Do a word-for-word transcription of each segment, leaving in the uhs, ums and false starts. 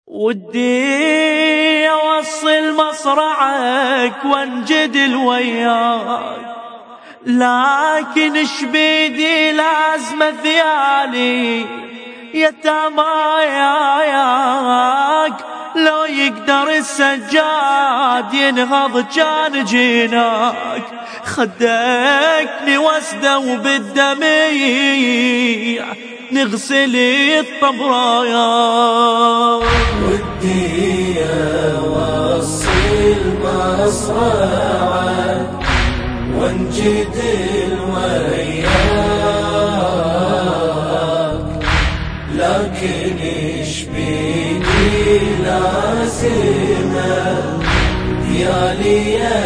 ودي اوصل مصرعك وانجدل وياك، لكن شبيدي لازم ذيالي يتاماياك. لو يقدر السجاد ينهض كان جيناك، خدكني وسده وبالدميع نغسل الطبرايا. ودي اوصل مصرعك وانجدل وياك، لكن اشبيني لازمه ديالي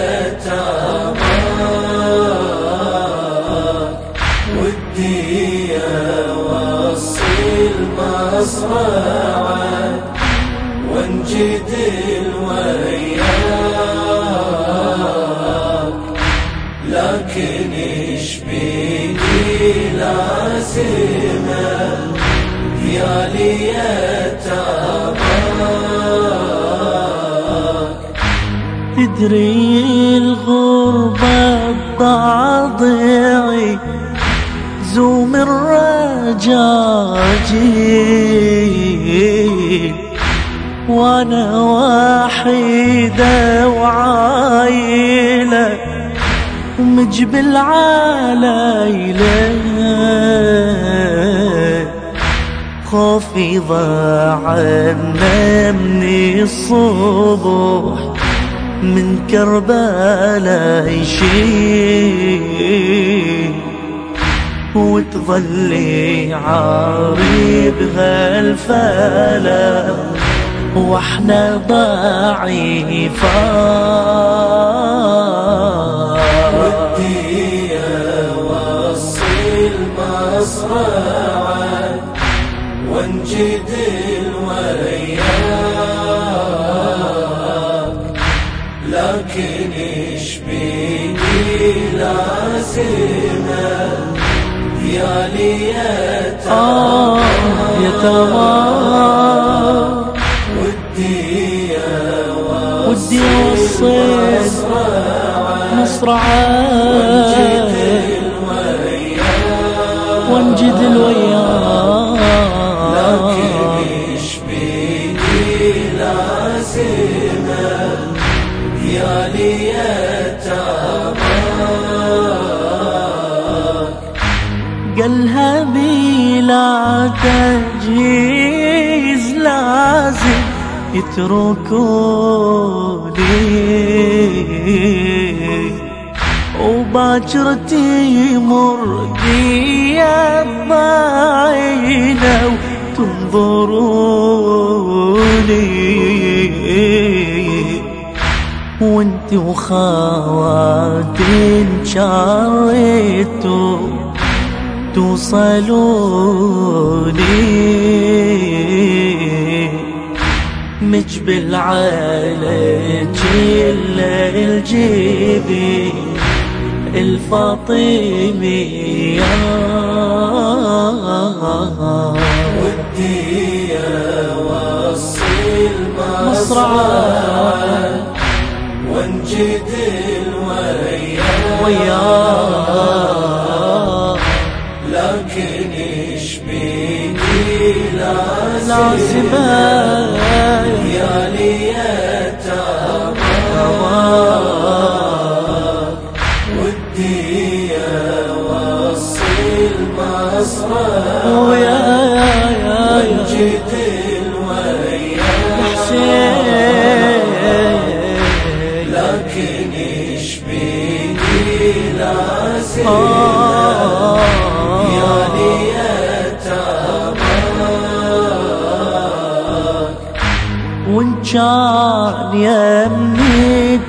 يتاماك. ودي اوصل مصرعك وانجدل وياك، لكن اشبيني لازمه ديالي يتاماك. تدري الغربة الضاضعي زوم الرجاجيل، وانا وحيدة وعايلة ومجبل عليلة، خوفي ضاعنا من الصبح من كربلاء يشيل، وتظلي عاري بهالفلا واحنا ضعيفات. ودي اوصل مصرعك وانجدل وياك، لكن اشبيني لازمه ديالي يتاماك. ودي اوصل مصرعك وانجدل وياك، لكن اشبيني لازمه ديالي يتاماك. قالها بلا تجهيز لازم يتركوني، وباكر تمر بيا الضاينة وتنظروني، وانت وخواتي انشريتوا توصلوني، مجبل عليك الليل جيبي الفاطمية. ودي اوصل مصرعك وانجدل وياك، لكن اشبيني لازمه ديالي يتاماك. ودي اوصل مصرعك وانجدل وياك، لكن اشبيني لازمه ديالي يتاماك. وان كان يمي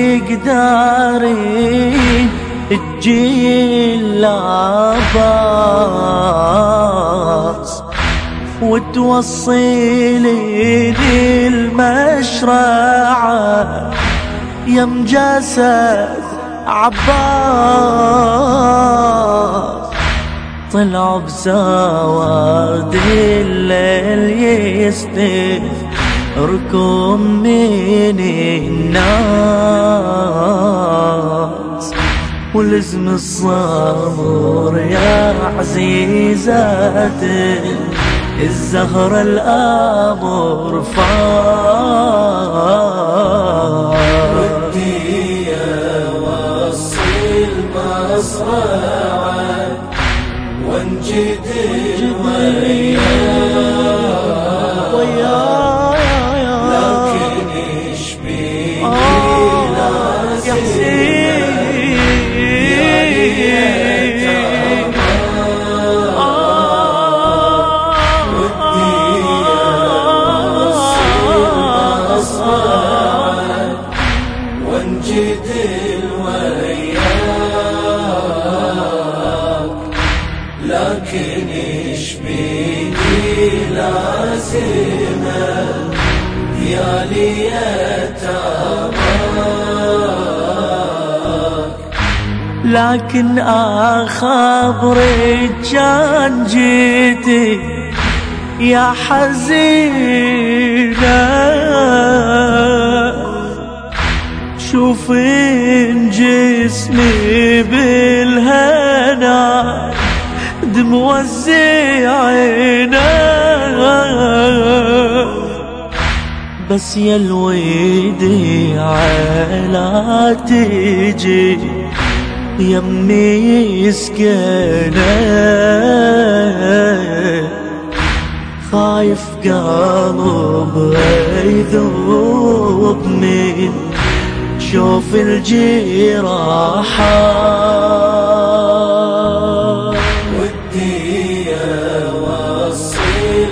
تقدرين تجي العباس وتوصلي للمشرعة يم جسد عباس، طلعوا بسواد الليل يستف اركم من الناس ولزم الصبر يا عزيزة الزهر الأمر فار. ودي أوصل مصرعا وانجد وياك لكن ايش بيدي لازم وانجد وياك لكن ايش بيدي لازمه يا ليتاماك. لكن اخبرك كان جيتي يا حزينة شوفين جسمي بالهنا دم وزعينا بس يا الويدي علا تجي يمي سكينة خايف قلب يذوب من شوف الجراحات. ودي أوصل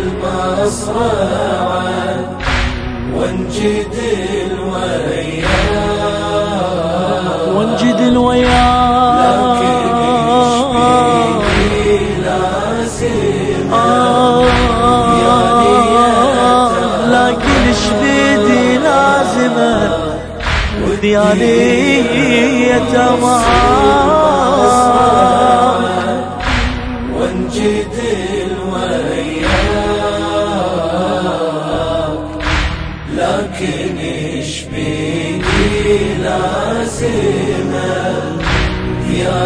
مصرعا وانجد وياك وانجد وياك لكن ايش بيدي لازم يا لكن ايش بيدي لازمه يا ليتاماك وانجد وياك لكن ايش بيدي لازمه يا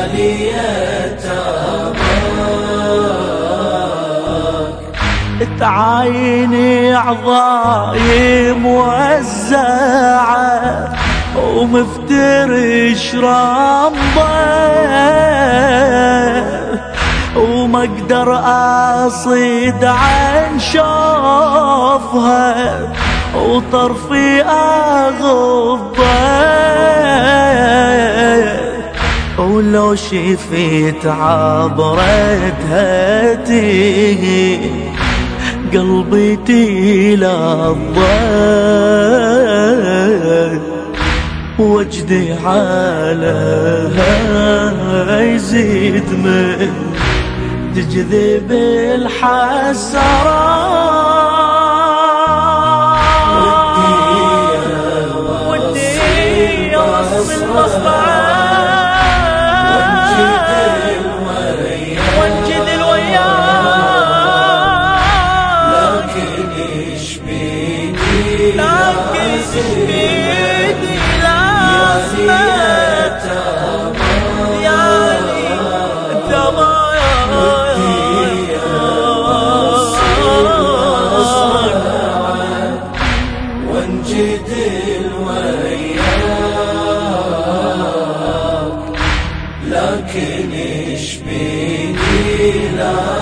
ليتاماك. تعايني اعضائي موزعه ومفترش رمضة وما اقدر اصيد عن شوفها وطرفي اغضه ولو شفيت عبرتها تيجي قلبي تلظى وجدي علىها يزيد من تجذب الحسرات. ودي أوصل مصرعا وانجد الوياك لكن ايش بيدي لازم وانجد وياك لكن ايش بيدي